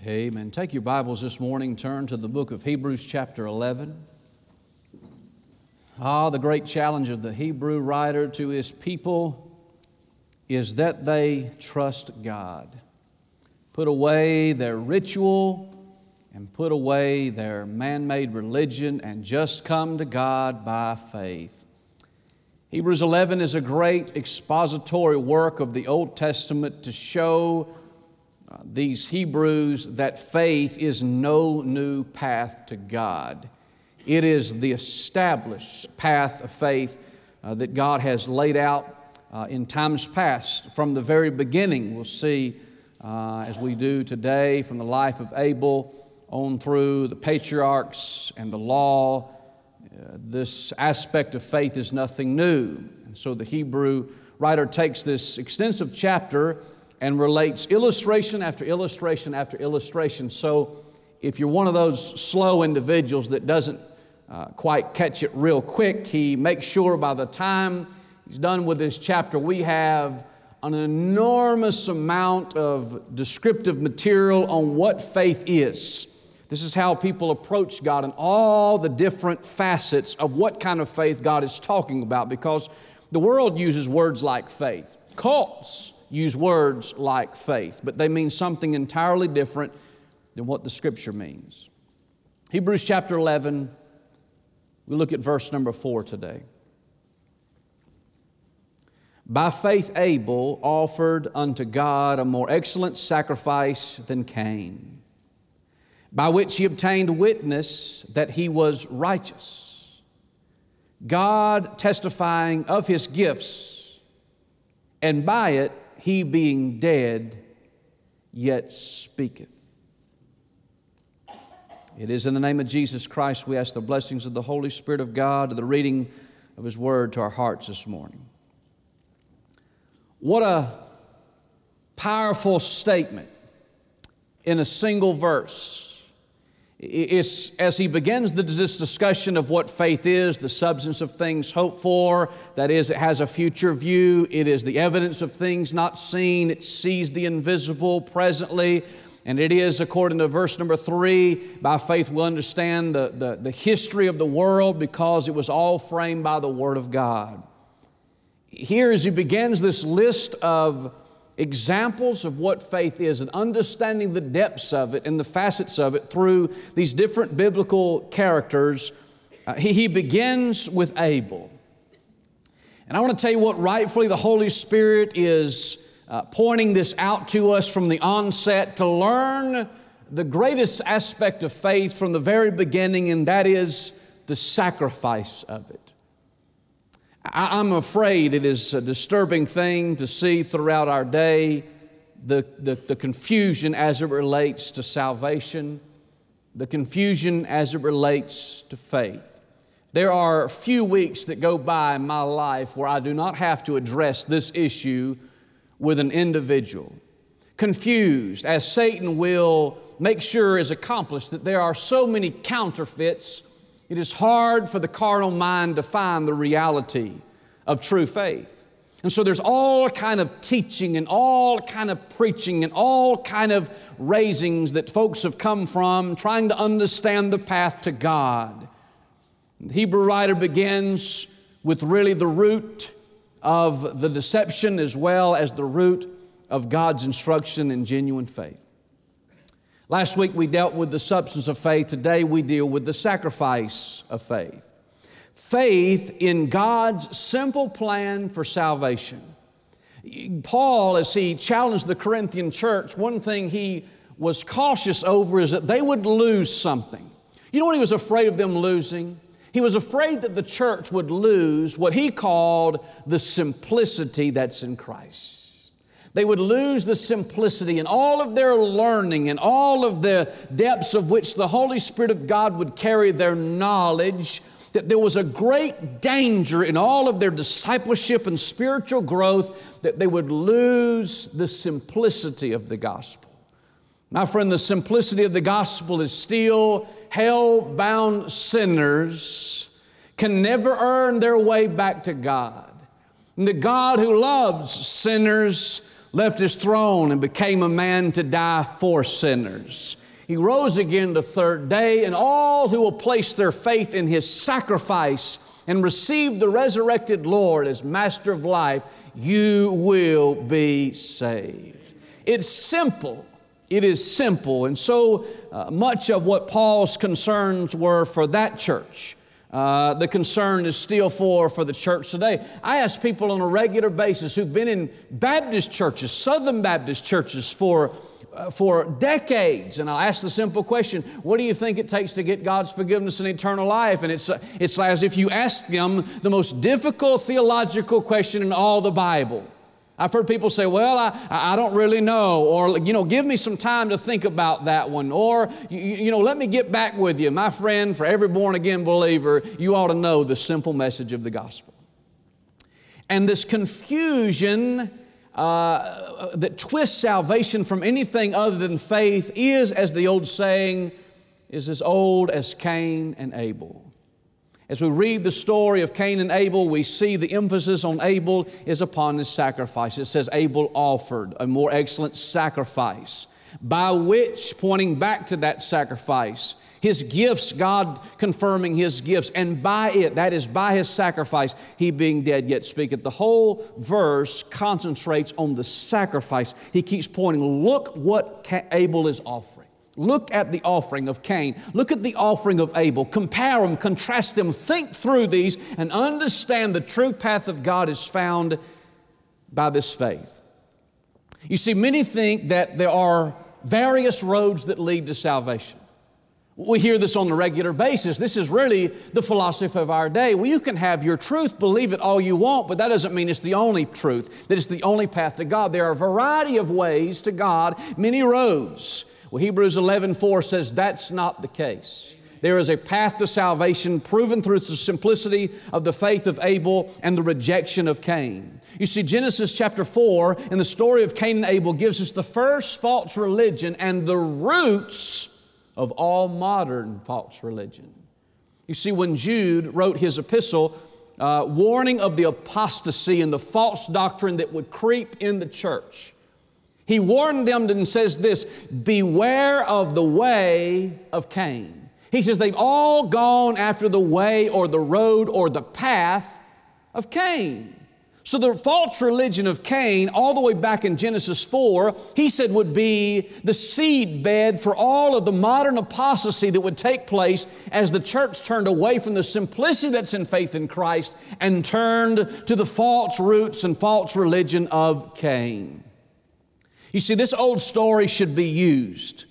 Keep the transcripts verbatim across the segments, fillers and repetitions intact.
Amen. Take your Bibles this morning, turn to the book of Hebrews chapter eleven. Ah, the great challenge of the Hebrew writer to his people is that they trust God. Put away their ritual and put away their man-made religion and just come to God by faith. Hebrews eleven is a great expository work of the Old Testament to show Uh, these Hebrews that faith is no new path to God. It is the established path of faith uh, that God has laid out uh, in times past. From the very beginning, we'll see uh, as we do today from the life of Abel on through the patriarchs and the law, uh, this aspect of faith is nothing new. And so the Hebrew writer takes this extensive chapter and relates illustration after illustration after illustration. So if you're one of those slow individuals that doesn't uh, quite catch it real quick, he makes sure by the time he's done with this chapter, we have an enormous amount of descriptive material on what faith is. This is how people approach God and all the different facets of what kind of faith God is talking about, because the world uses words like faith. Cults use words like faith, but they mean something entirely different than what the Scripture means. Hebrews chapter eleven, we look at verse number four today. By faith Abel offered unto God a more excellent sacrifice than Cain, by which he obtained witness that he was righteous, God testifying of his gifts, and by it he being dead, yet speaketh. It is in the name of Jesus Christ we ask the blessings of the Holy Spirit of God to the reading of His Word to our hearts this morning. What a powerful statement in a single verse. It's, as he begins this discussion of what faith is, the substance of things hoped for, that is, it has a future view, it is the evidence of things not seen, it sees the invisible presently, and it is, according to verse number three, by faith we'll understand the, the, the history of the world because it was all framed by the Word of God. Here, as he begins this list of examples of what faith is and understanding the depths of it and the facets of it through these different biblical characters, uh, he, he begins with Abel. And I want to tell you what rightfully the Holy Spirit is uh, pointing this out to us from the onset to learn the greatest aspect of faith from the very beginning, and that is the sacrifice of it. I'm afraid it is a disturbing thing to see throughout our day the, the, the confusion as it relates to salvation, the confusion as it relates to faith. There are few weeks that go by in my life where I do not have to address this issue with an individual. Confused, as Satan will make sure is accomplished that there are so many counterfeits, it is hard for the carnal mind to find the reality of true faith. And so there's all kind of teaching and all kind of preaching and all kind of raisings that folks have come from trying to understand the path to God. The Hebrew writer begins with really the root of the deception as well as the root of God's instruction in genuine faith. Last week we dealt with the substance of faith. Today we deal with the sacrifice of faith. Faith in God's simple plan for salvation. Paul, as he challenged the Corinthian church, one thing he was cautious over is that they would lose something. You know what he was afraid of them losing? He was afraid that the church would lose what he called the simplicity that's in Christ. They would lose the simplicity and all of their learning and all of the depths of which the Holy Spirit of God would carry their knowledge, that there was a great danger in all of their discipleship and spiritual growth that they would lose the simplicity of the gospel. My friend, the simplicity of the gospel is still hell-bound sinners can never earn their way back to God. And the God who loves sinners left His throne and became a man to die for sinners. He rose again the third day, and all who will place their faith in His sacrifice and receive the resurrected Lord as Master of life, you will be saved. It's simple. It is simple. And so uh, much of what Paul's concerns were for that church, uh, the concern is still for, for the church today. I ask people on a regular basis who've been in Baptist churches, Southern Baptist churches for, uh, for decades, and I'll ask the simple question, what do you think it takes to get God's forgiveness and eternal life? And it's, uh, it's as if you ask them the most difficult theological question in all the Bible. I've heard people say, well, I, I don't really know, or, you know, give me some time to think about that one, or, you, you know, let me get back with you. My friend, for every born-again believer, you ought to know the simple message of the gospel. And this confusion uh, that twists salvation from anything other than faith is, as the old saying, is as old as Cain and Abel. As we read the story of Cain and Abel, we see the emphasis on Abel is upon his sacrifice. It says Abel offered a more excellent sacrifice, by which, pointing back to that sacrifice, his gifts, God confirming His gifts, and by it, that is by his sacrifice, he being dead yet speaketh. The whole verse concentrates on the sacrifice. He keeps pointing, look what Abel is offering. Look at the offering of Cain. Look at the offering of Abel. Compare them, contrast them, think through these, and understand the true path of God is found by this faith. You see, many think that there are various roads that lead to salvation. We hear this on a regular basis. This is really the philosophy of our day. Well, you can have your truth, believe it all you want, but that doesn't mean it's the only truth, that it's the only path to God. There are a variety of ways to God, many roads. Well, Hebrews eleven four says that's not the case. There is a path to salvation proven through the simplicity of the faith of Abel and the rejection of Cain. You see, Genesis chapter four and the story of Cain and Abel gives us the first false religion and the roots of all modern false religion. You see, when Jude wrote his epistle, uh, warning of the apostasy and the false doctrine that would creep in the church, he warned them and says this, beware of the way of Cain. He says they've all gone after the way or the road or the path of Cain. So the false religion of Cain, all the way back in Genesis four, he said would be the seed bed for all of the modern apostasy that would take place as the church turned away from the simplicity that's in faith in Christ and turned to the false roots and false religion of Cain. You see, this old story should be used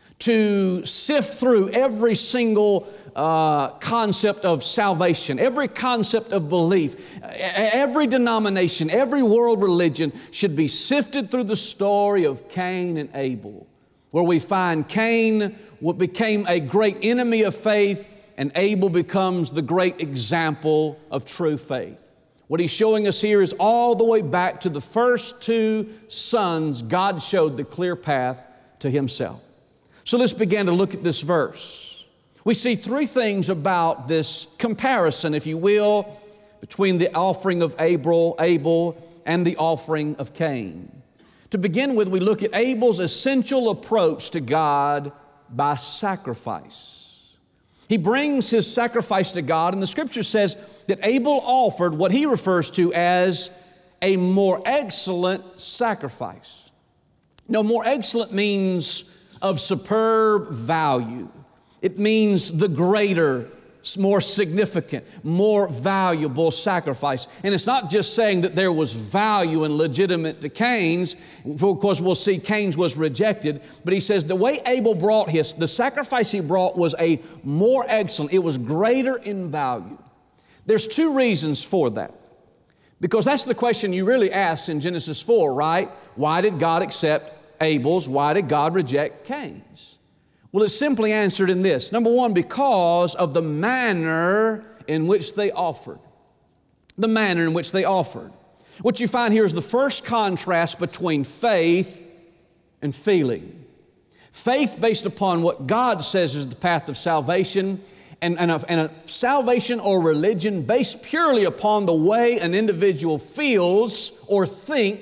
to sift through every single uh, concept of salvation, every concept of belief, every denomination, every world religion should be sifted through the story of Cain and Abel, where we find Cain became a great enemy of faith and Abel becomes the great example of true faith. What he's showing us here is all the way back to the first two sons, God showed the clear path to Himself. So let's begin to look at this verse. We see three things about this comparison, if you will, between the offering of Abel, Abel and the offering of Cain. To begin with, we look at Abel's essential approach to God by sacrifice. He brings his sacrifice to God, and the Scripture says that Abel offered what he refers to as a more excellent sacrifice. No, more excellent means of superb value. It means the greater, more significant, more valuable sacrifice. And it's not just saying that there was value and legitimate to Cain's. Of course, we'll see Cain's was rejected. But he says the way Abel brought his, the sacrifice he brought was a more excellent. It was greater in value. There's two reasons for that. Because that's the question you really ask in Genesis four, right? Why did God accept Abel's? Why did God reject Cain's? Well, it's simply answered in this. Number one, because of the manner in which they offered. The manner in which they offered. What you find here is the first contrast between faith and feeling. Faith based upon what God says is the path of salvation, and, and, a, and a salvation or religion based purely upon the way an individual feels or thinks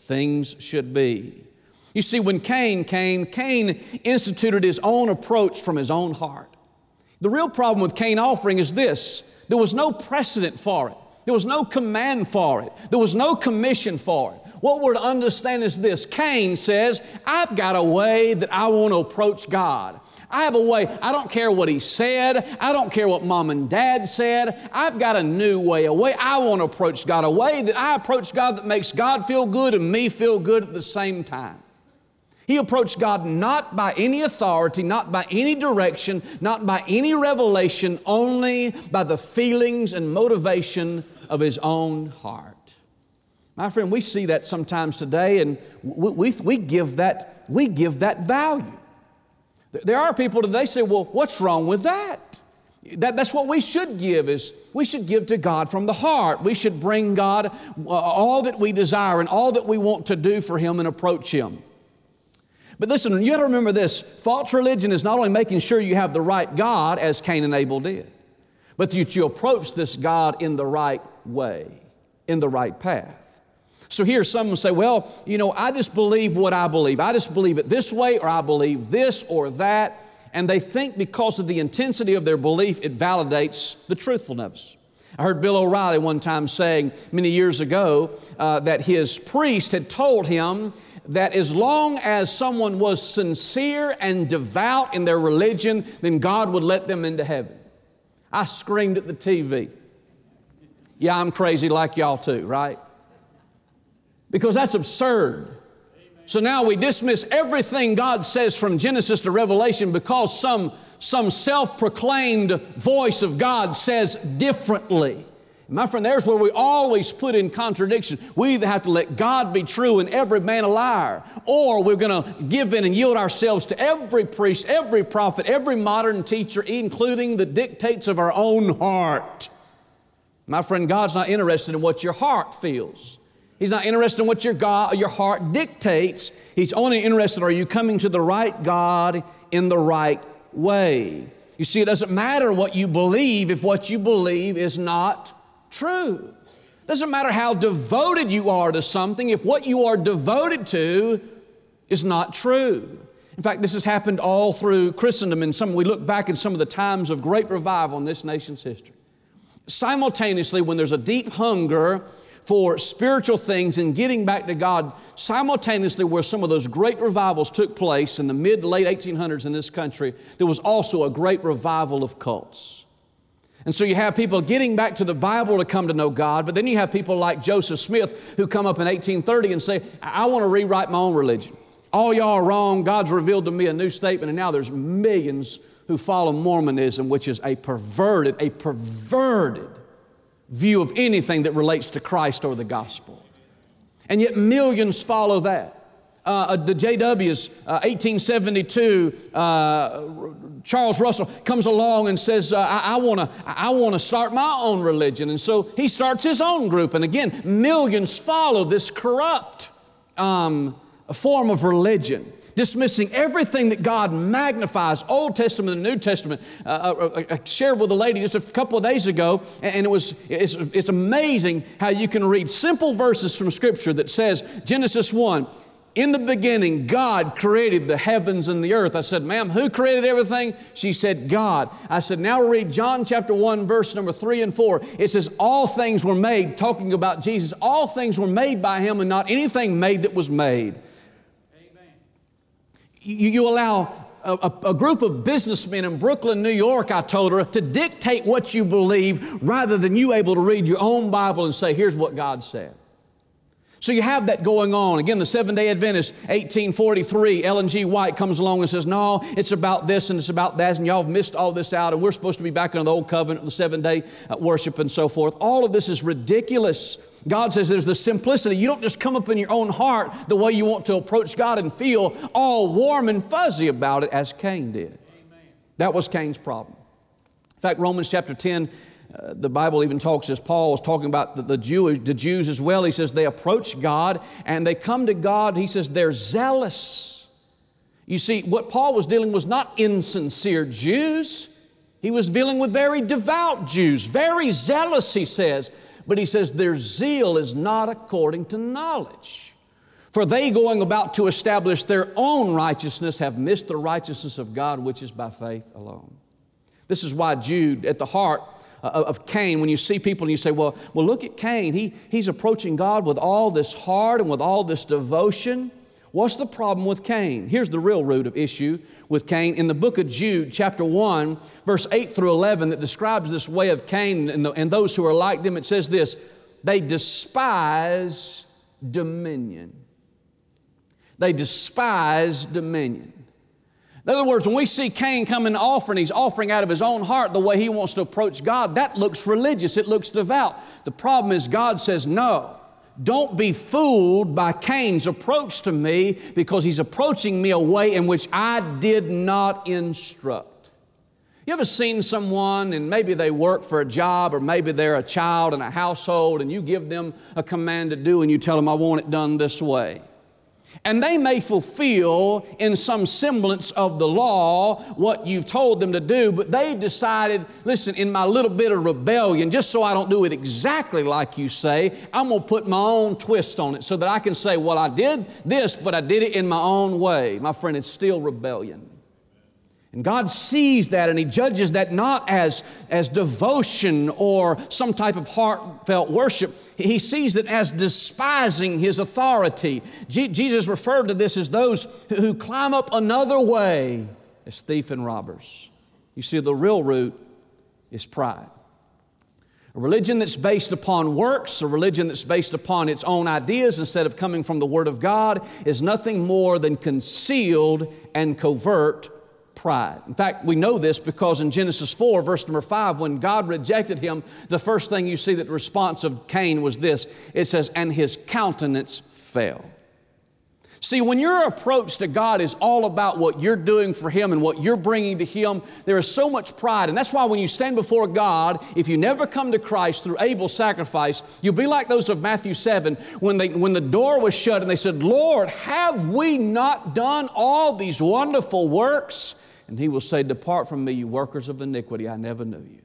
things should be. You see, when Cain came, Cain instituted his own approach from his own heart. The real problem with Cain offering is this: there was no precedent for it. There was no command for it. There was no commission for it. What we're to understand is this: Cain says, I've got a way that I want to approach God. I have a way. I don't care what he said. I don't care what mom and dad said. I've got a new way, a way I want to approach God, a way that I approach God that makes God feel good and me feel good at the same time. He approached God not by any authority, not by any direction, not by any revelation, only by the feelings and motivation of his own heart. My friend, we see that sometimes today, and we, we, we, give that, we give that value. There are people today say, well, what's wrong with that? that? That's what we should give, is we should give to God from the heart. We should bring God all that we desire and all that we want to do for Him and approach Him. But listen, you got to remember this: false religion is not only making sure you have the right God, as Cain and Abel did, but that you approach this God in the right way, in the right path. So here some will say, well, you know, I just believe what I believe. I just believe it this way, or I believe this or that. And they think because of the intensity of their belief, it validates the truthfulness. I heard Bill O'Reilly one time saying many years ago uh, that his priest had told him that as long as someone was sincere and devout in their religion, then God would let them into heaven. I screamed at the T V. Yeah, I'm crazy like y'all too, right? Because that's absurd. So now we dismiss everything God says from Genesis to Revelation because some, some self-proclaimed voice of God says differently. My friend, there's where we always put in contradiction. We either have to let God be true and every man a liar, or we're going to give in and yield ourselves to every priest, every prophet, every modern teacher, including the dictates of our own heart. My friend, God's not interested in what your heart feels. He's not interested in what your God, your heart dictates. He's only interested, are you coming to the right God in the right way? You see, it doesn't matter what you believe if what you believe is not true. It doesn't matter how devoted you are to something if what you are devoted to is not true. In fact, this has happened all through Christendom, and some we look back at some of the times of great revival in this nation's history. Simultaneously, when there's a deep hunger for spiritual things and getting back to God, simultaneously where some of those great revivals took place in the mid to late eighteen hundreds in this country, there was also a great revival of cults. And so you have people getting back to the Bible to come to know God, but then you have people like Joseph Smith who come up in eighteen thirty and say, I want to rewrite my own religion. All y'all are wrong. God's revealed to me a new statement, and now there's millions who follow Mormonism, which is a perverted, a perverted view of anything that relates to Christ or the gospel. And yet millions follow that. Uh, the J W's, uh, eighteen seventy-two, uh, Charles Russell comes along and says, uh, I, I want to I want to start my own religion. And so he starts his own group. And again, millions follow this corrupt um, form of religion, dismissing everything that God magnifies, Old Testament and New Testament. Uh, I, I shared with a lady just a couple of days ago, and it was it's, it's amazing how you can read simple verses from Scripture that says, Genesis one, in the beginning, God created the heavens and the earth. I said, ma'am, who created everything? She said, God. I said, now read John chapter one, verse number three and four. It says, all things were made, talking about Jesus. All things were made by Him, and not anything made that was made. Amen. You, you allow a, a, a group of businessmen in Brooklyn, New York, I told her, to dictate what you believe rather than you able to read your own Bible and say, here's what God said. So you have that going on. Again, the Seventh-day Adventist, eighteen forty-three, Ellen G. White comes along and says, no, it's about this and it's about that, and y'all have missed all this out, and we're supposed to be back in the old covenant, the seven-day worship and so forth. All of this is ridiculous. God says there's the simplicity. You don't just come up in your own heart the way you want to approach God and feel all warm and fuzzy about it as Cain did. Amen. That was Cain's problem. In fact, Romans chapter ten, Uh, the Bible even talks, as Paul was talking about the, the, Jew, the Jews as well, he says they approach God and they come to God, he says they're zealous. You see, what Paul was dealing was not insincere Jews. He was dealing with very devout Jews, very zealous, he says. But he says their zeal is not according to knowledge. For they, going about to establish their own righteousness, have missed the righteousness of God, which is by faith alone. This is why Jude, at the heart of Cain, when you see people and you say, well, well look at Cain. He, he's approaching God with all this heart and with all this devotion. What's the problem with Cain? Here's the real root of issue with Cain. In the book of Jude, chapter one, verse eight through eleven, that describes this way of Cain and, the, and those who are like them, it says this: they despise dominion. They despise dominion. In other words, when we see Cain come and offer, and he's offering out of his own heart the way he wants to approach God, that looks religious, it looks devout. The problem is God says, no, don't be fooled by Cain's approach to me, because he's approaching me a way in which I did not instruct. You ever seen someone and maybe they work for a job, or maybe they're a child in a household, and you give them a command to do and you tell them, I want it done this way. And they may fulfill in some semblance of the law what you've told them to do, but they decided, listen, in my little bit of rebellion, just so I don't do it exactly like you say, I'm going to put my own twist on it so that I can say, well, I did this, but I did it in my own way. My friend, it's still rebellion. And God sees that, and He judges that not as, as devotion or some type of heartfelt worship. He sees it as despising His authority. Je- Jesus referred to this as those who, who climb up another way as thief and robbers. You see, the real root is pride. A religion that's based upon works, a religion that's based upon its own ideas instead of coming from the Word of God, is nothing more than concealed and covert pride. In fact, we know this because in Genesis four, verse number five, when God rejected him, the first thing you see that the response of Cain was this. It says, and his countenance fell. See, when your approach to God is all about what you're doing for Him and what you're bringing to Him, there is so much pride. And that's why when you stand before God, if you never come to Christ through Abel's sacrifice, you'll be like those of Matthew seven, when they, when the door was shut and they said, Lord, have we not done all these wonderful works? And He will say, depart from me, you workers of iniquity, I never knew you.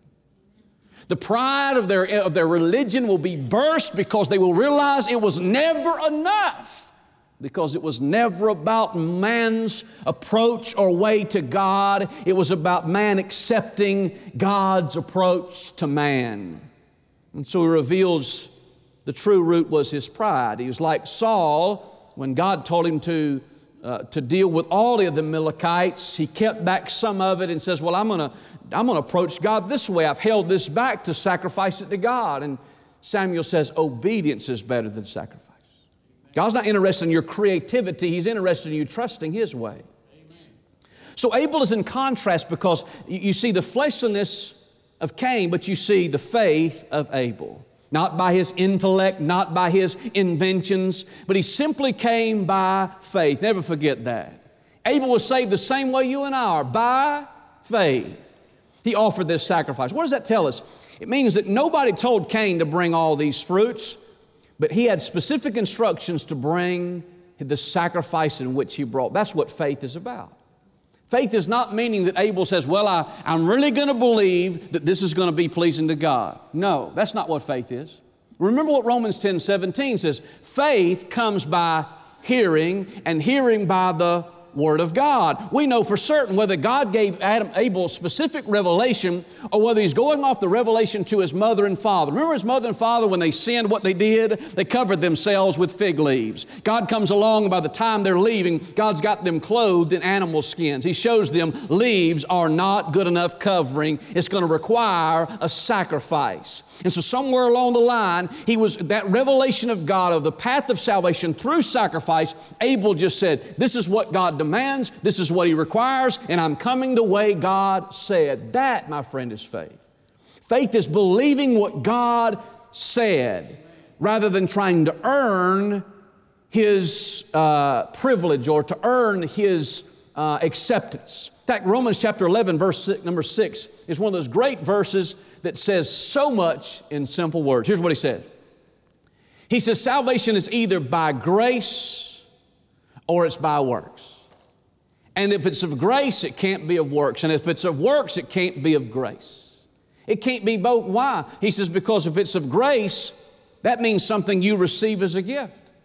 The pride of their, of their religion will be burst because they will realize it was never enough. Because it was never about man's approach or way to God. It was about man accepting God's approach to man. And so He reveals the true root was his pride. He was like Saul when God told him to, uh, to deal with all of the Amalekites. He kept back some of it and says, well, I'm going to I'm going to approach God this way. I've held this back to sacrifice it to God. And Samuel says, obedience is better than sacrifice. God's not interested in your creativity. He's interested in you trusting His way. Amen. So Abel is in contrast because you see the fleshliness of Cain, but you see the faith of Abel. Not by his intellect, not by his inventions, but he simply came by faith. Never forget that. Abel was saved the same way you and I are, by faith. He offered this sacrifice. What does that tell us? It means that nobody told Cain to bring all these fruits, but he had specific instructions to bring the sacrifice in which he brought. That's what faith is about. Faith is not meaning that Abel says, well, I, I'm really going to believe that this is going to be pleasing to God. No, that's not what faith is. Remember what Romans ten seventeen says. Faith comes by hearing, and hearing by the Word of God. We know for certain whether God gave Adam, Abel specific revelation or whether he's going off the revelation to his mother and father. Remember his mother and father, when they sinned, what they did? They covered themselves with fig leaves. God comes along, and by the time they're leaving, God's got them clothed in animal skins. He shows them leaves are not good enough covering. It's going to require a sacrifice. And so somewhere along the line, he was that revelation of God, of the path of salvation through sacrifice. Abel just said, this is what God demands, this is what He requires, and I'm coming the way God said. That, my friend, is faith. Faith is believing what God said rather than trying to earn His uh, privilege or to earn His uh, acceptance. In fact, Romans chapter eleven, verse six, number six is one of those great verses that says so much in simple words. Here's what he says. He says, salvation is either by grace or it's by works. And if it's of grace, it can't be of works. And if it's of works, it can't be of grace. It can't be both. Why? He says, because if it's of grace, that means something you receive as a gift.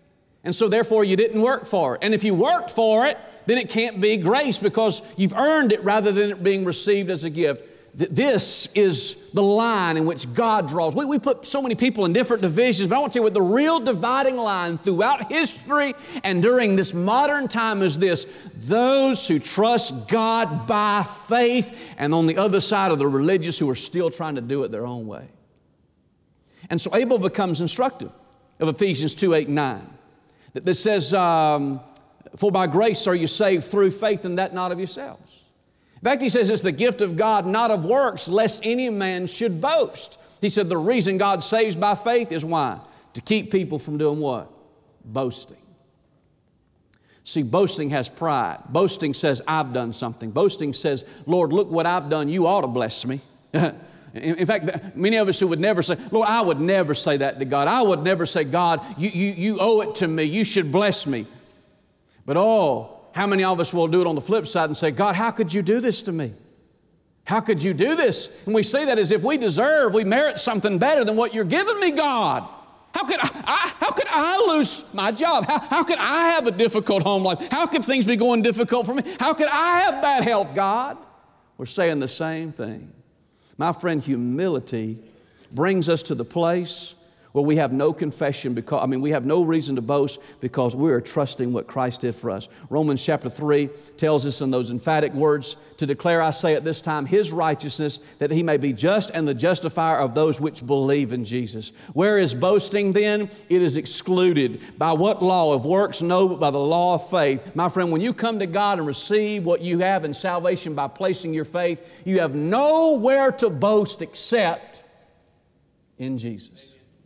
And so therefore you didn't work for it. And if you worked for it, then it can't be grace because you've earned it rather than it being received as a gift. This is the line in which God draws. We, we put so many people in different divisions, but I want to tell you what the real dividing line throughout history and during this modern time is this: those who trust God by faith, and on the other side are the religious who are still trying to do it their own way. And so Abel becomes instructive of Ephesians two, eight, and nine. That says, um, for by grace are you saved through faith, and that not of yourselves. In fact, he says it's the gift of God, not of works, lest any man should boast. He said the reason God saves by faith is why? To keep people from doing what? Boasting. See, boasting has pride. Boasting says, I've done something. Boasting says, Lord, look what I've done. You ought to bless me. In fact, many of us who would never say, Lord, I would never say that to God. I would never say, God, you, you, you owe it to me. You should bless me. But oh, how many of us will do it on the flip side and say, God, how could you do this to me? How could you do this? And we say that as if we deserve, we merit something better than what you're giving me, God. How could I, I, how could I lose my job? How, how could I have a difficult home life? How could things be going difficult for me? How could I have bad health, God? We're saying the same thing. My friend, humility brings us to the place where we have no confession because, I mean, we have no reason to boast because we are trusting what Christ did for us. Romans chapter three tells us in those emphatic words, to declare, I say at this time, His righteousness, that He may be just and the justifier of those which believe in Jesus. Where is boasting then? It is excluded. By what law of works? No, but by the law of faith. My friend, when you come to God and receive what you have in salvation by placing your faith, you have nowhere to boast except in Jesus.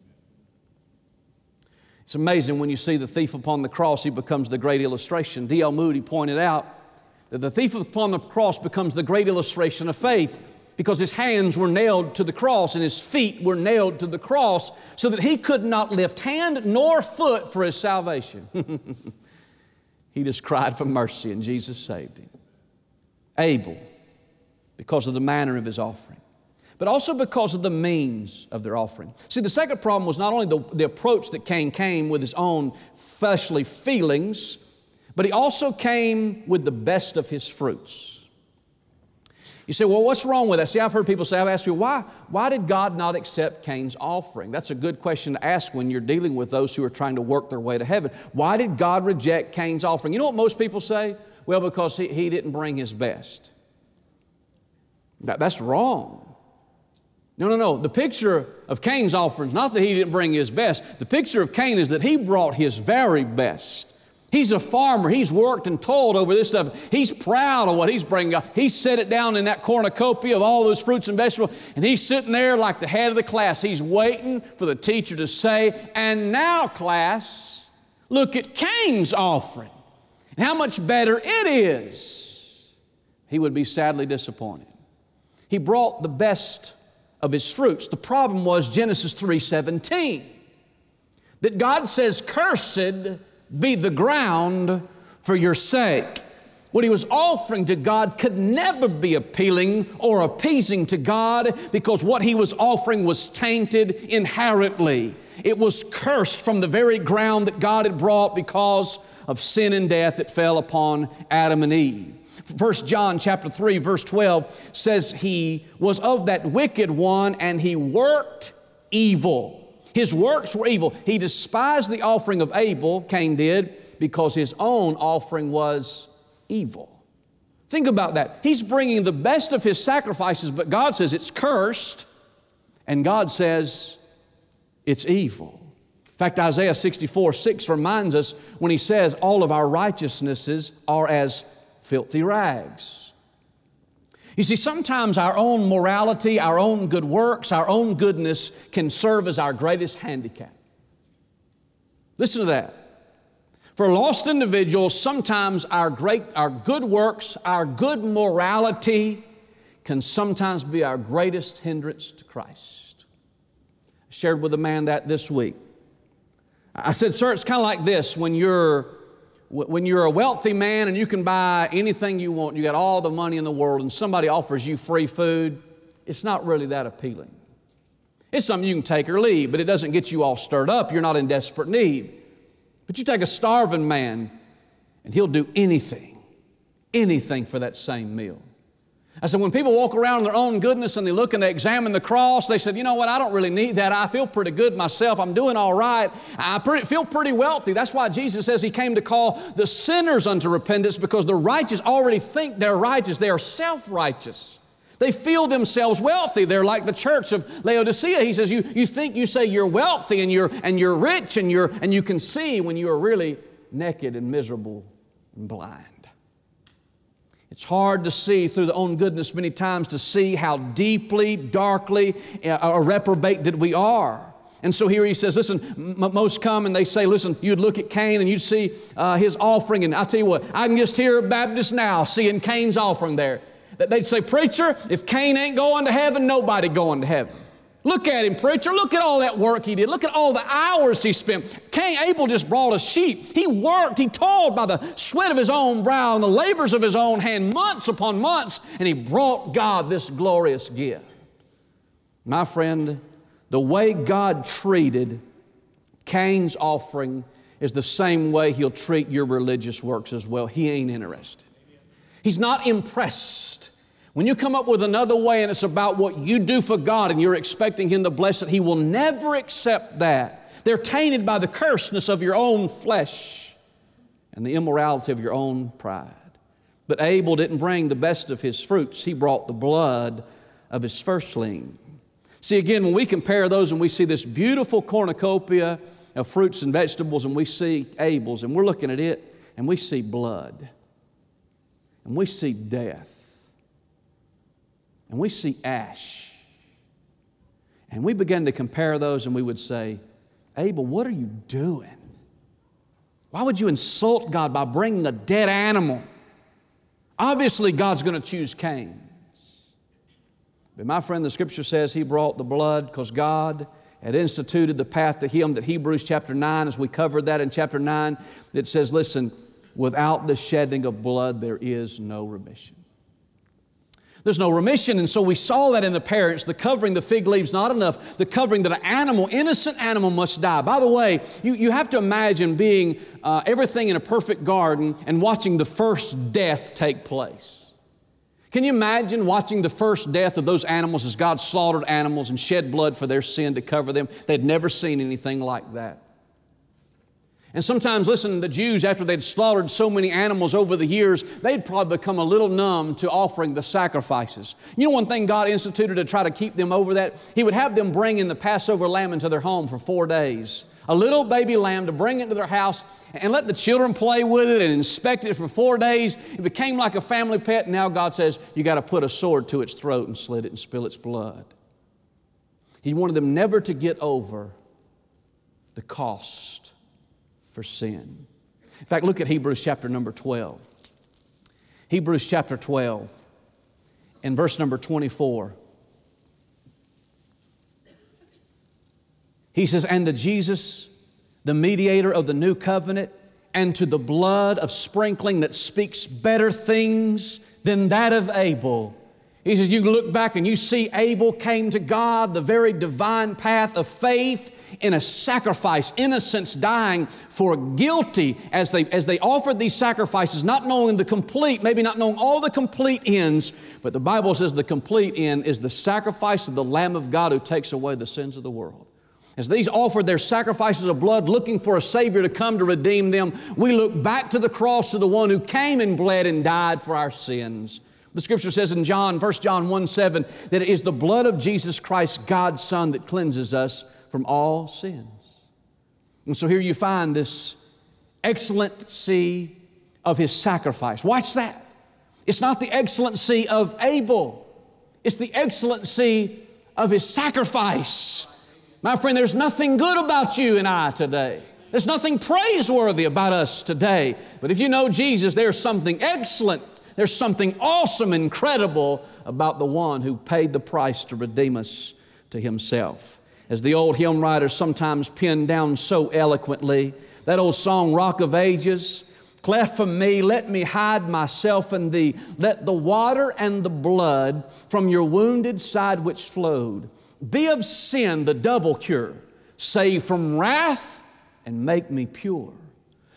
It's amazing when you see the thief upon the cross, he becomes the great illustration. D L Moody pointed out that the thief upon the cross becomes the great illustration of faith because his hands were nailed to the cross and his feet were nailed to the cross so that he could not lift hand nor foot for his salvation. He just cried for mercy and Jesus saved him. Abel, because of the manner of his offering, but also because of the means of their offering. See, the second problem was not only the, the approach that Cain came with his own fleshly feelings, but he also came with the best of his fruits. You say, well, what's wrong with that? See, I've heard people say, I've asked you, why, why did God not accept Cain's offering? That's a good question to ask when you're dealing with those who are trying to work their way to heaven. Why did God reject Cain's offering? You know what most people say? Well, because he, he didn't bring his best. That, that's wrong. No, no, no. The picture of Cain's offering is not that he didn't bring his best. The picture of Cain is that he brought his very best. He's a farmer. He's worked and toiled over this stuff. He's proud of what he's bringing up. He set it down in that cornucopia of all those fruits and vegetables, and he's sitting there like the head of the class. He's waiting for the teacher to say, and now, class, look at Cain's offering and how much better it is. He would be sadly disappointed. He brought the best of his fruits. The problem was Genesis three seventeen, that God says, cursed be the ground for your sake. What he was offering to God could never be appealing or appeasing to God because what he was offering was tainted inherently. It was cursed from the very ground that God had brought because of sin and death that fell upon Adam and Eve. First John chapter three verse twelve says he was of that wicked one and he worked evil. His works were evil. He despised the offering of Abel, Cain did, because his own offering was evil. Think about that. He's bringing the best of his sacrifices, but God says it's cursed, and God says it's evil. In fact, Isaiah sixty-four six reminds us when he says all of our righteousnesses are as filthy rags. You see, sometimes our own morality, our own good works, our own goodness can serve as our greatest handicap. Listen to that. For lost individuals, sometimes our great, our good works, our good morality can sometimes be our greatest hindrance to Christ. I shared with a man that this week. I said, sir, it's kind of like this when you're When you're a wealthy man and you can buy anything you want, you got all the money in the world, and somebody offers you free food, it's not really that appealing. It's something you can take or leave, but it doesn't get you all stirred up. You're not in desperate need. But you take a starving man, and he'll do anything, anything for that same meal. I said, when people walk around in their own goodness and they look and they examine the cross, they said, you know what, I don't really need that. I feel pretty good myself. I'm doing all right. I pretty, feel pretty wealthy. That's why Jesus says He came to call the sinners unto repentance, because the righteous already think they're righteous. They are self-righteous. They feel themselves wealthy. They're like the church of Laodicea. He says, you, you think you say you're wealthy and you're, and you're rich and, you're, and you can see when you are really naked and miserable and blind. It's hard to see through the own goodness many times, to see how deeply, darkly a reprobate that we are. And so here he says, listen, m- most come and they say, listen, you'd look at Cain and you'd see uh, his offering. And I'll tell you what, I can just hear Baptists now seeing Cain's offering there. That they'd say, preacher, if Cain ain't going to heaven, nobody going to heaven. Look at him, preacher. Look at all that work he did. Look at all the hours he spent. Cain, Abel just brought a sheep. He worked. He toiled by the sweat of his own brow and the labors of his own hand, months upon months, and he brought God this glorious gift. My friend, the way God treated Cain's offering is the same way He'll treat your religious works as well. He ain't interested. He's not impressed. When you come up with another way and it's about what you do for God and you're expecting Him to bless it, He will never accept that. They're tainted by the cursedness of your own flesh and the immorality of your own pride. But Abel didn't bring the best of his fruits. He brought the blood of his firstling. See, again, when we compare those and we see this beautiful cornucopia of fruits and vegetables and we see Abel's and we're looking at it and we see blood and we see death. And we see ash. And we begin to compare those and we would say, Abel, what are you doing? Why would you insult God by bringing a dead animal? Obviously, God's going to choose Cain's. But my friend, the Scripture says He brought the blood because God had instituted the path to Him, that Hebrews chapter nine, as we covered that in chapter nine, that says, listen, without the shedding of blood, there is no remission. There's no remission, and so we saw that in the parents. The covering, the fig leaves, not enough. The covering that an animal, innocent animal, must die. By the way, you, you have to imagine being uh, everything in a perfect garden and watching the first death take place. Can you imagine watching the first death of those animals as God slaughtered animals and shed blood for their sin to cover them? They'd never seen anything like that. And sometimes, listen, the Jews, after they'd slaughtered so many animals over the years, they'd probably become a little numb to offering the sacrifices. You know one thing God instituted to try to keep them over that? He would have them bring in the Passover lamb into their home for four days. A little baby lamb to bring into their house and let the children play with it and inspect it for four days. It became like a family pet, and now God says, you got to put a sword to its throat and slit it and spill its blood. He wanted them never to get over the cost for sin. In fact, look at Hebrews chapter number twelve. Hebrews chapter twelve and verse number twenty-four. He says, and to Jesus, the mediator of the new covenant, and to the blood of sprinkling that speaks better things than that of Abel. He says, you look back and you see Abel came to God, the very divine path of faith in a sacrifice, innocence dying for guilty as they, as they offered these sacrifices, not knowing the complete, maybe not knowing all the complete ends, but the Bible says the complete end is the sacrifice of the Lamb of God who takes away the sins of the world. As these offered their sacrifices of blood, looking for a Savior to come to redeem them, we look back to the cross, to the one who came and bled and died for our sins. The Scripture says in John, First John one seven, that it is the blood of Jesus Christ, God's Son, that cleanses us from all sins. And so here you find this excellency of His sacrifice. Watch that. It's not the excellency of Abel. It's the excellency of His sacrifice. My friend, there's nothing good about you and I today. There's nothing praiseworthy about us today. But if you know Jesus, there's something excellent. There's something awesome, incredible about the one who paid the price to redeem us to Himself. As the old hymn writers sometimes penned down so eloquently, that old song, Rock of Ages, cleft from me, let me hide myself in Thee. Let the water and the blood from your wounded side which flowed be of sin the double cure, save from wrath and make me pure.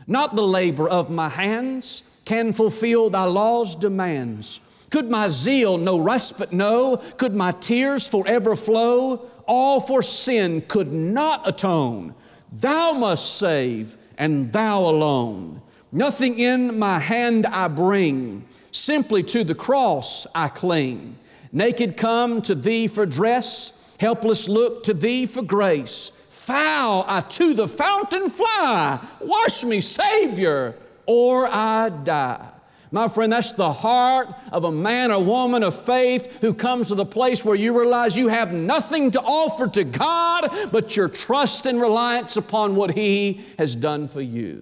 Not the labor of my hands can fulfill thy law's demands. Could my zeal no respite know? Could my tears forever flow? All for sin could not atone. Thou must save, and thou alone. Nothing in my hand I bring, simply to the cross I cling. Naked come to Thee for dress, helpless look to Thee for grace. Foul I to the fountain fly, wash me, Savior, or I die. My friend, that's the heart of a man or woman of faith who comes to the place where you realize you have nothing to offer to God but your trust and reliance upon what He has done for you.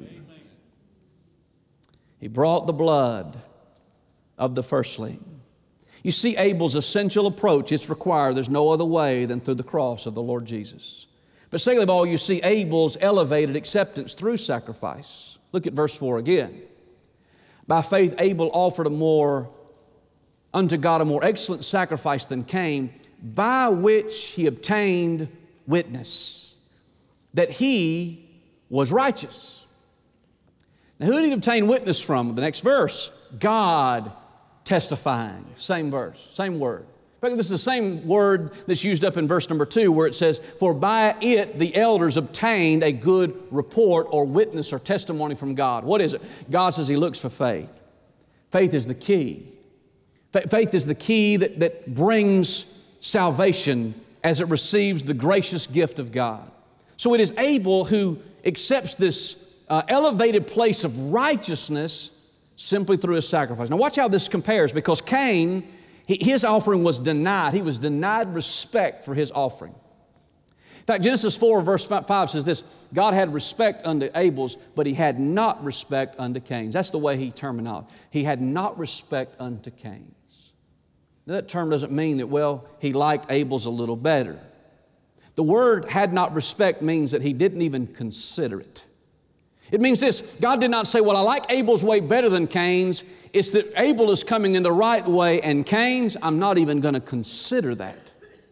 He brought the blood of the firstling. You see Abel's essential approach. It's required. There's no other way than through the cross of the Lord Jesus. But secondly of all, you see Abel's elevated acceptance through sacrifice. Look at verse four again. By faith, Abel offered a more, unto God a more excellent sacrifice than Cain, by which he obtained witness that he was righteous. Now, who did he obtain witness from? The next verse, God testifying. Same verse, same word. In fact, this is the same word that's used up in verse number two where it says, for by it the elders obtained a good report or witness or testimony from God. What is it? God says He looks for faith. Faith is the key. Faith is the key that, that brings salvation as it receives the gracious gift of God. So it is Abel who accepts this uh, elevated place of righteousness simply through his sacrifice. Now watch how this compares, because Cain, his offering was denied. He was denied respect for his offering. In fact, Genesis four verse five says this, God had respect unto Abel's, but He had not respect unto Cain's. That's the way he terminology. He had not respect unto Cain's. Now, that term doesn't mean that, well, he liked Abel's a little better. The word had not respect means that he didn't even consider it. It means this, God did not say, well, I like Abel's way better than Cain's. It's that Abel is coming in the right way and Cain's, I'm not even going to consider that.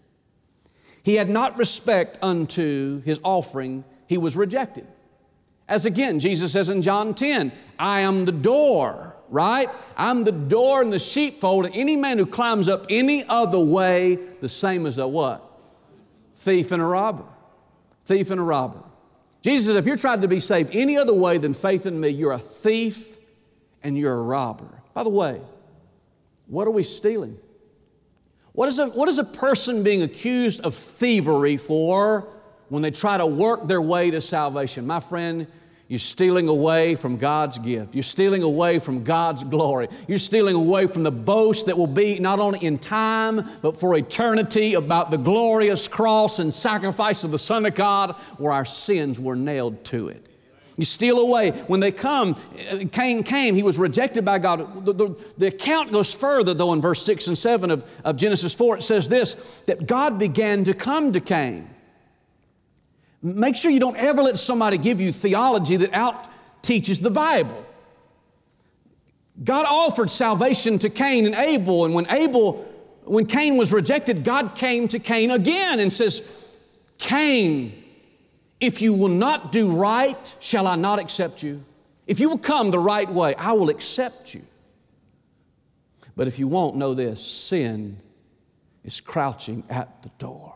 He had not respect unto his offering. He was rejected. As again, Jesus says in John ten, I am the door, right? I'm the door in the sheepfold. And any man who climbs up any other way, the same as a what? Thief and a robber. Thief and a robber. Jesus said, if you're trying to be saved any other way than faith in me, you're a thief and you're a robber. By the way, what are we stealing? What is a, what is a person being accused of thievery for when they try to work their way to salvation? My friend, you're stealing away from God's gift. You're stealing away from God's glory. You're stealing away from the boast that will be not only in time, but for eternity about the glorious cross and sacrifice of the Son of God where our sins were nailed to it. You steal away. When they come, Cain came, he was rejected by God. The, the, the account goes further, though, in verse six and seven of, of Genesis four. It says this, that God began to come to Cain. Make sure you don't ever let somebody give you theology that out teaches the Bible. God offered salvation to Cain and Abel, and when Abel, when Cain was rejected, God came to Cain again and says, Cain, if you will not do right, shall I not accept you? If you will come the right way, I will accept you. But if you won't, know this, sin is crouching at the door.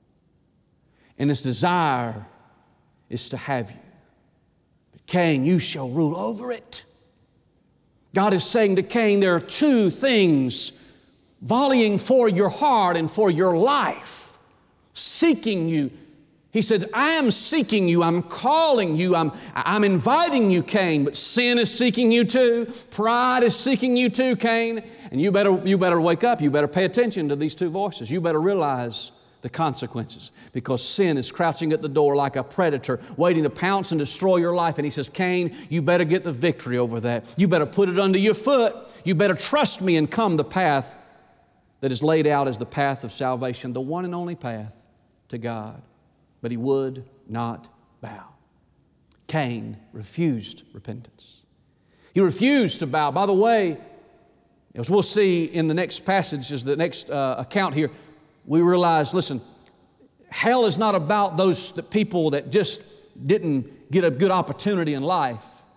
And its desire is to have you. But Cain, you shall rule over it. God is saying to Cain, there are two things volleying for your heart and for your life, seeking you. He said, I am seeking you, I'm calling you, I'm, I'm inviting you, Cain, but sin is seeking you too. Pride is seeking you too, Cain. And you better, you better wake up, you better pay attention to these two voices. You better realize the consequences, because sin is crouching at the door like a predator waiting to pounce and destroy your life. And He says, Cain, you better get the victory over that. You better put it under your foot. You better trust me and come the path that is laid out as the path of salvation, the one and only path to God. But he would not bow. Cain refused repentance. He refused to bow. By the way, as we'll see in the next passage, is the next uh, account here, we realize, listen, hell is not about those the people that just didn't get a good opportunity in life.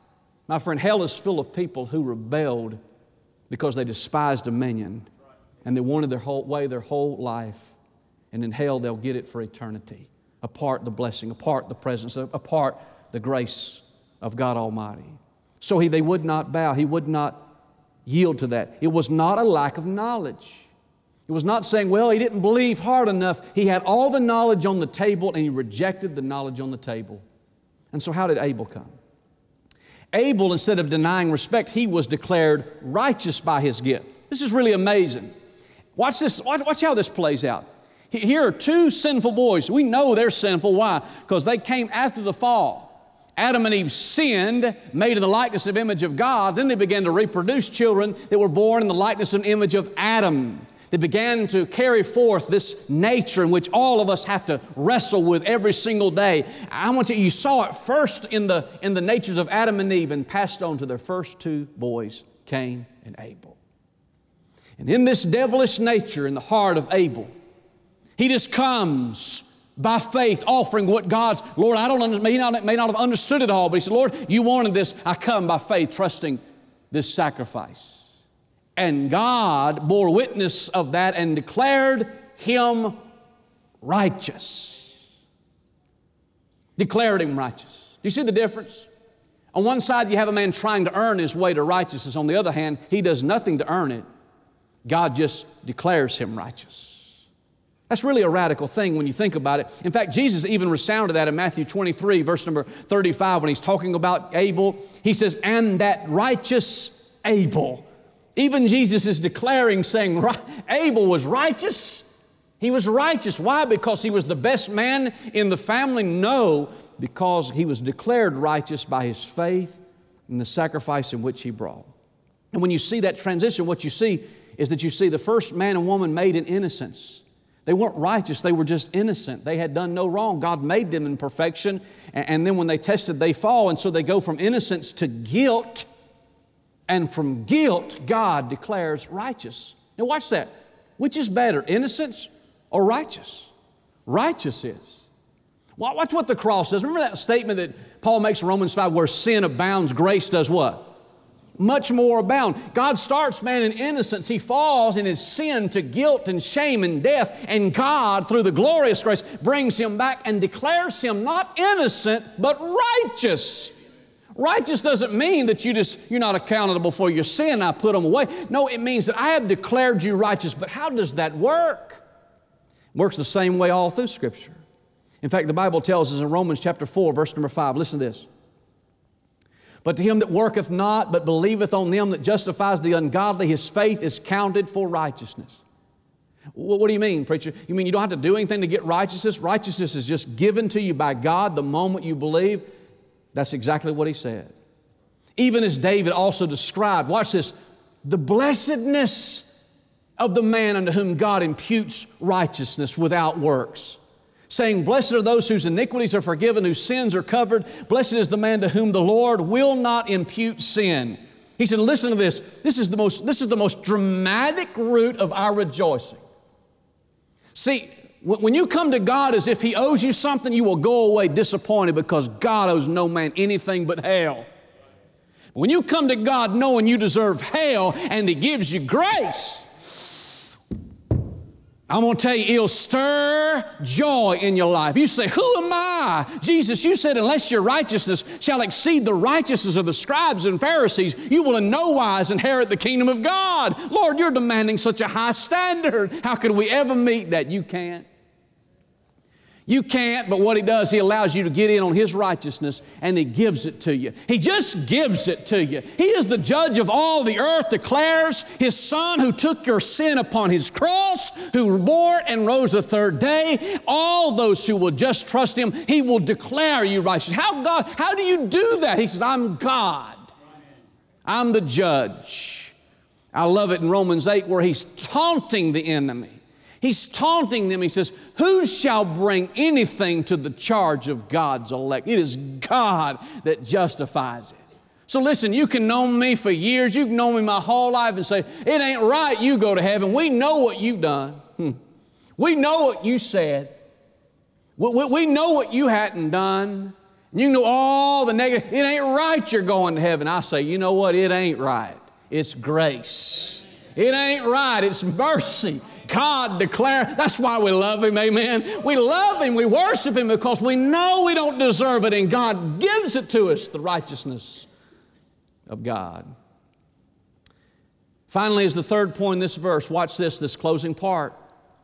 My friend, hell is full of people who rebelled because they despised dominion and they wanted their whole way, their whole life. And in hell, they'll get it for eternity. Apart the blessing, apart the presence, apart the grace of God Almighty. So he, they would not bow. He would not yield to that. It was not a lack of knowledge. It was not saying, well, he didn't believe hard enough. He had all the knowledge on the table and he rejected the knowledge on the table. And so how did Abel come? Abel, instead of denying respect, he was declared righteous by his gift. This is really amazing. Watch this. Watch, watch how this plays out. Here are two sinful boys. We know they're sinful. Why? Because they came after the fall. Adam and Eve sinned, made in the likeness and image of God. Then they began to reproduce children that were born in the likeness and image of Adam. They began to carry forth this nature in which all of us have to wrestle with every single day. I want you, you saw it first in the, in the natures of Adam and Eve and passed on to their first two boys, Cain and Abel. And in this devilish nature in the heart of Abel, he just comes by faith, offering what God's, Lord, I don't under, may not, may not have understood it all, but he said, Lord, you wanted this. I come by faith, trusting this sacrifice. And God bore witness of that and declared him righteous. Declared him righteous. Do you see the difference? On one side, you have a man trying to earn his way to righteousness. On the other hand, he does nothing to earn it. God just declares him righteous. That's really a radical thing when you think about it. In fact, Jesus even resounded that in Matthew twenty-three, verse number thirty-five, when he's talking about Abel. He says, and that righteous Abel. Even Jesus is declaring, saying, Abel was righteous. He was righteous. Why? Because he was the best man in the family? No, because he was declared righteous by his faith and the sacrifice in which he brought. And when you see that transition, what you see is that you see the first man and woman made in innocence. They weren't righteous, they were just innocent. They had done no wrong. God made them in perfection. And then when they tested, they fall. And so they go from innocence to guilt. And from guilt, God declares righteous. Now watch that. Which is better, innocence or righteous? Righteous is. Watch what the cross says. Remember that statement that Paul makes in Romans five, where sin abounds, grace does what? Much more abound. God starts man in innocence. He falls in his sin to guilt and shame and death. And God, through the glorious grace, brings him back and declares him not innocent, but righteous. Righteous doesn't mean that you just, you're not accountable for your sin. I put them away. No, it means that I have declared you righteous. But how does that work? It works the same way all through Scripture. In fact, the Bible tells us in Romans chapter four, verse number five, listen to this. But to him that worketh not, but believeth on them that justifies the ungodly, his faith is counted for righteousness. What do you mean, preacher? You mean you don't have to do anything to get righteousness? Righteousness is just given to you by God the moment you believe. That's exactly what he said. Even as David also described, watch this, the blessedness of the man unto whom God imputes righteousness without works, saying, blessed are those whose iniquities are forgiven, whose sins are covered. Blessed is the man to whom the Lord will not impute sin. He said, listen to this. This is the most, this is the most dramatic root of our rejoicing. See, when you come to God as if He owes you something, you will go away disappointed because God owes no man anything but hell. When you come to God knowing you deserve hell and He gives you grace, I'm going to tell you, it'll stir joy in your life. You say, who am I? Jesus, you said, unless your righteousness shall exceed the righteousness of the scribes and Pharisees, you will in no wise inherit the kingdom of God. Lord, you're demanding such a high standard. How could we ever meet that? You can't. You can't, but what He does, He allows you to get in on His righteousness and He gives it to you. He just gives it to you. He is the judge of all the earth, declares His Son who took your sin upon His cross, who bore and rose the third day. All those who will just trust Him, He will declare you righteous. How God, how do you do that? He says, I'm God. I'm the judge. I love it in Romans eight where He's taunting the enemy. He's taunting them. He says, who shall bring anything to the charge of God's elect? It is God that justifies it. So listen, you can know me for years. You can know me my whole life and say, it ain't right you go to heaven. We know what you've done. Hmm. We know what you said. We, we, we know what you hadn't done. You know all the negative. It ain't right you're going to heaven. I say, you know what? It ain't right. It's grace. It ain't right. It's mercy. God declare. That's why we love Him, amen. We love Him, we worship Him because we know we don't deserve it, and God gives it to us, the righteousness of God. Finally, as the third point in this verse, watch this, this closing part.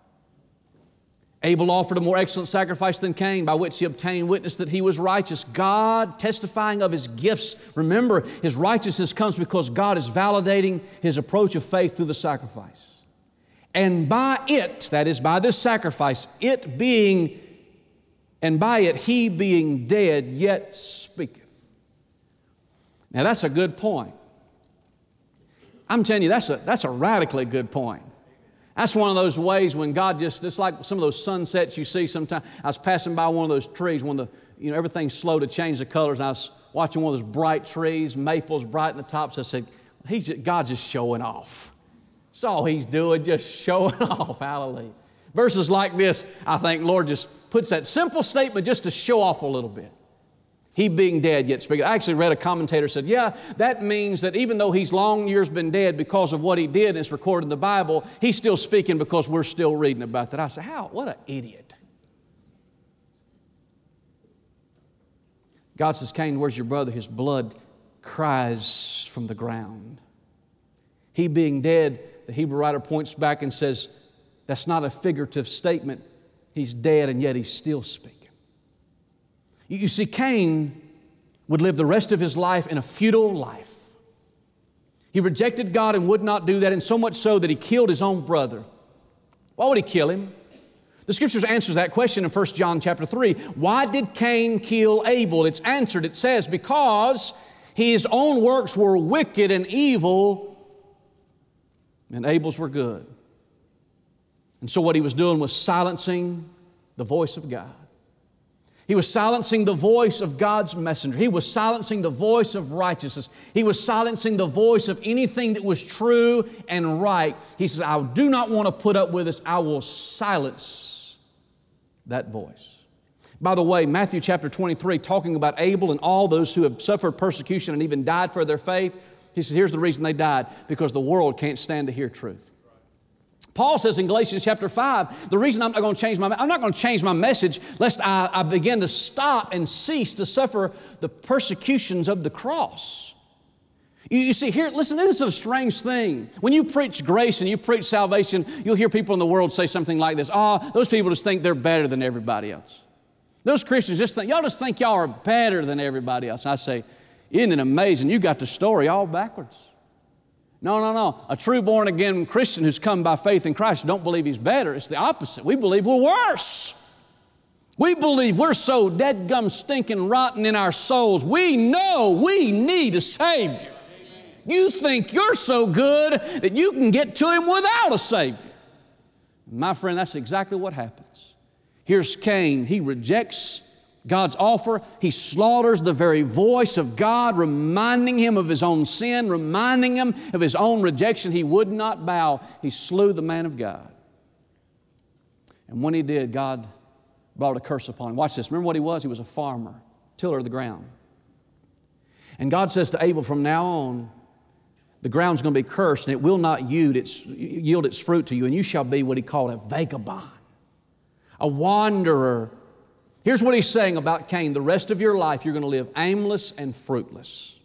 Abel offered a more excellent sacrifice than Cain, by which he obtained witness that he was righteous, God testifying of his gifts. Remember, his righteousness comes because God is validating his approach of faith through the sacrifice. And by it, that is, by this sacrifice, it being, and by it he being dead, yet speaketh. Now that's a good point. I'm telling you, that's a, that's a radically good point. That's one of those ways when God just, it's like some of those sunsets you see sometimes. I was passing by one of those trees when the, you know, everything's slow to change the colors, and I was watching one of those bright trees, maples bright in the tops. I said, he's, God's just showing off. That's all He's doing, just showing off. Hallelujah. Verses like this, I think, Lord just puts that simple statement just to show off a little bit. He being dead yet speaketh. I actually read a commentator said, yeah, that means that even though He's long years been dead because of what He did, and it's recorded in the Bible, He's still speaking because we're still reading about that. I said, how? What an idiot. God says, Cain, where's your brother? His blood cries from the ground. He being dead, the Hebrew writer points back and says, that's not a figurative statement. He's dead and yet He's still speaking. You see, Cain would live the rest of his life in a futile life. He rejected God and would not do that, and so much so that he killed his own brother. Why would he kill him? The Scriptures answers that question in First John chapter three. Why did Cain kill Abel? It's answered. It says, because his own works were wicked and evil, and Abel's were good. And so what he was doing was silencing the voice of God. He was silencing the voice of God's messenger. He was silencing the voice of righteousness. He was silencing the voice of anything that was true and right. He says, I do not want to put up with this. I will silence that voice. By the way, Matthew chapter twenty-three, talking about Abel and all those who have suffered persecution and even died for their faith, he says, here's the reason they died, because the world can't stand to hear truth. Paul says in Galatians chapter five, the reason I'm not going to change my, I'm not going to change my message lest I, I begin to stop and cease to suffer the persecutions of the cross. You, you see, here, listen, this is a strange thing. When you preach grace and you preach salvation, you'll hear people in the world say something like this, oh, those people just think they're better than everybody else. Those Christians just think, y'all just think y'all are better than everybody else. And I say, isn't it amazing? You got the story all backwards. No, no, no. A true born-again Christian who's come by faith in Christ don't believe he's better. It's the opposite. We believe we're worse. We believe we're so dead-gum stinking rotten in our souls. We know we need a Savior. You think you're so good that you can get to Him without a Savior. My friend, that's exactly what happens. Here's Cain. He rejects God's offer. He slaughters the very voice of God, reminding him of his own sin, reminding him of his own rejection. He would not bow. He slew the man of God. And when he did, God brought a curse upon him. Watch this. Remember what he was? He was a farmer, tiller of the ground. And God says to Abel, from now on, the ground's going to be cursed and it will not yield its, yield its fruit to you, and you shall be what he called a vagabond, a wanderer. Here's what he's saying about Cain. The rest of your life, you're going to live aimless and fruitless.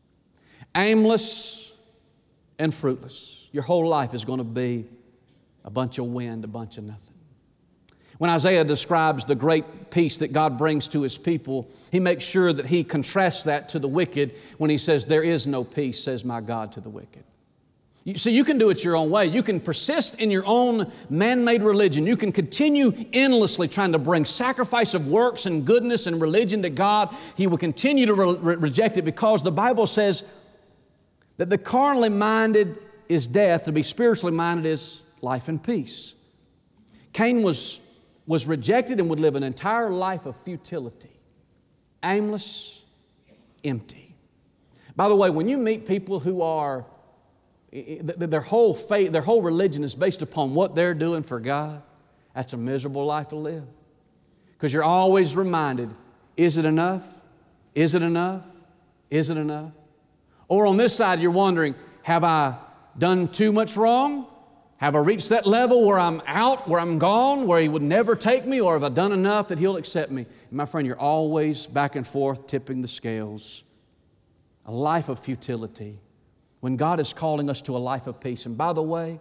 Aimless and fruitless. Your whole life is going to be a bunch of wind, a bunch of nothing. When Isaiah describes the great peace that God brings to His people, he makes sure that he contrasts that to the wicked when he says, there is no peace, says my God, to the wicked. You see, you can do it your own way. You can persist in your own man-made religion. You can continue endlessly trying to bring sacrifice of works and goodness and religion to God. He will continue to re- reject it because the Bible says that the carnally minded is death, to be spiritually minded is life and peace. Cain was, was rejected and would live an entire life of futility, aimless, empty. By the way, when you meet people who are Their whole faith, their whole religion is based upon what they're doing for God, that's a miserable life to live. Because you're always reminded, is it enough? Is it enough? Is it enough? Or on this side, you're wondering, have I done too much wrong? Have I reached that level where I'm out, where I'm gone, where He would never take me? Or have I done enough that He'll accept me? And my friend, you're always back and forth tipping the scales. A life of futility when God is calling us to a life of peace. And by the way,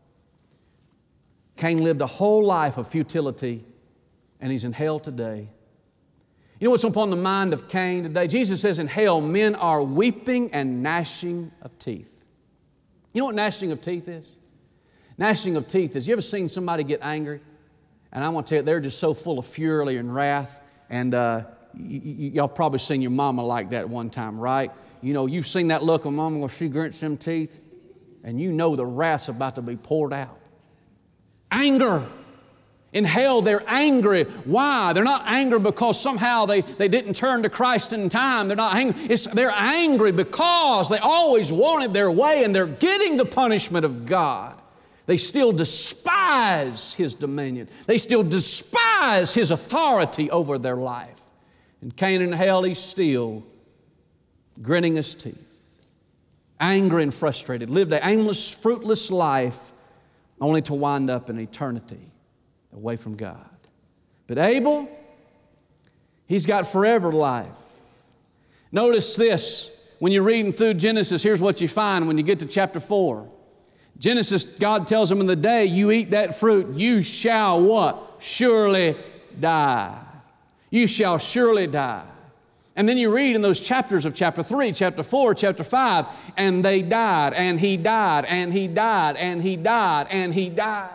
Cain lived a whole life of futility and he's in hell today. You know what's upon the mind of Cain today? Jesus says in hell, men are weeping and gnashing of teeth. You know what gnashing of teeth is? Gnashing of teeth is, you ever seen somebody get angry? And I want to tell you, they're just so full of fury and wrath. And uh, y- y- y'all probably seen your mama like that one time, right? You know, you've seen that look on mama when she grunts them teeth, and you know the wrath's about to be poured out. Anger. In hell, they're angry. Why? They're not angry because somehow they, they didn't turn to Christ in time. They're not angry. It's, they're angry because they always wanted their way and they're getting the punishment of God. They still despise His dominion. They still despise His authority over their life. And Cain in hell, he's still gritting his teeth, angry and frustrated, lived an aimless, fruitless life only to wind up in eternity away from God. But Abel, he's got forever life. Notice this, when you're reading through Genesis, here's what you find when you get to chapter four. Genesis, God tells him in the day you eat that fruit, you shall what? Surely die. You shall surely die. And then you read in those chapters of chapter three, chapter four, chapter five, and they died, and he died, and he died, and he died, and he died.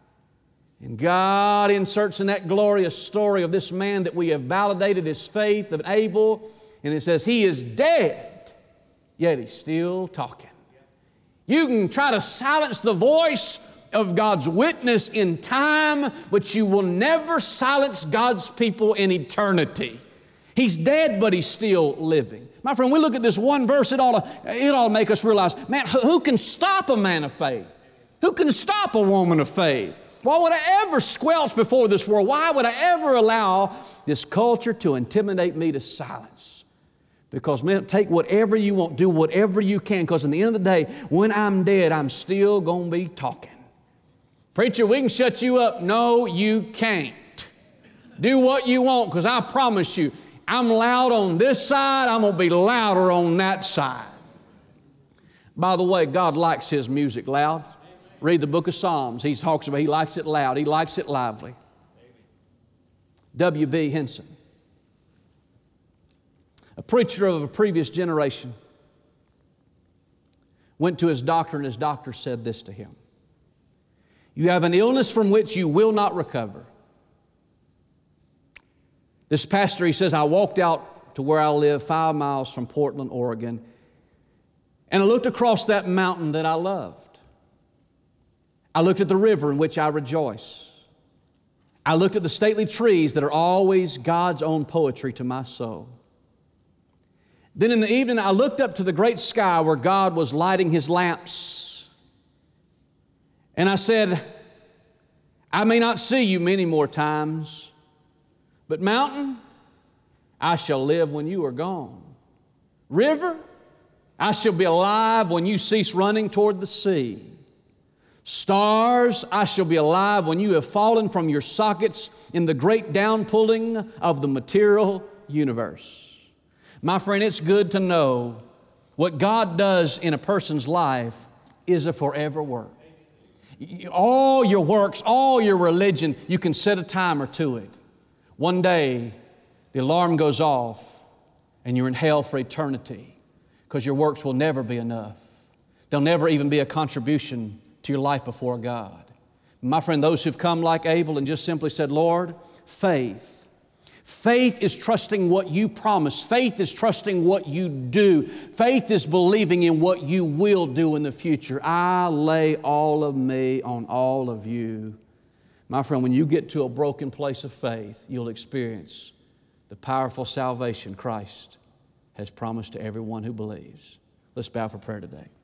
And God inserts in that glorious story of this man that we have validated his faith of Abel, and it says he is dead, yet he's still talking. You can try to silence the voice of God's witness in time, but you will never silence God's people in eternity. He's dead, but he's still living. My friend, we look at this one verse, it ought to, it ought to make us realize, man, who can stop a man of faith? Who can stop a woman of faith? Why would I ever squelch before this world? Why would I ever allow this culture to intimidate me to silence? Because, man, take whatever you want, do whatever you can, because in the end of the day, when I'm dead, I'm still going to be talking. Preacher, we can shut you up. No, you can't. Do what you want, because I promise you, I'm loud on this side, I'm going to be louder on that side. By the way, God likes His music loud. Read the book of Psalms. He talks about He likes it loud. He likes it lively. W B Henson, a preacher of a previous generation, went to his doctor and his doctor said this to him: you have an illness from which you will not recover. This pastor, he says, I walked out to where I live five miles from Portland, Oregon, and I looked across that mountain that I loved. I looked at the river in which I rejoice. I looked at the stately trees that are always God's own poetry to my soul. Then in the evening, I looked up to the great sky where God was lighting His lamps. And I said, I may not see you many more times, but mountain, I shall live when you are gone. River, I shall be alive when you cease running toward the sea. Stars, I shall be alive when you have fallen from your sockets in the great downpulling of the material universe. My friend, it's good to know what God does in a person's life is a forever work. All your works, all your religion, you can set a timer to it. One day, the alarm goes off and you're in hell for eternity because your works will never be enough. They'll never even be a contribution to your life before God. My friend, those who've come like Abel and just simply said, Lord, faith. Faith is trusting what you promise. Faith is trusting what you do. Faith is believing in what you will do in the future. I lay all of me on all of you. My friend, when you get to a broken place of faith, you'll experience the powerful salvation Christ has promised to everyone who believes. Let's bow for prayer today.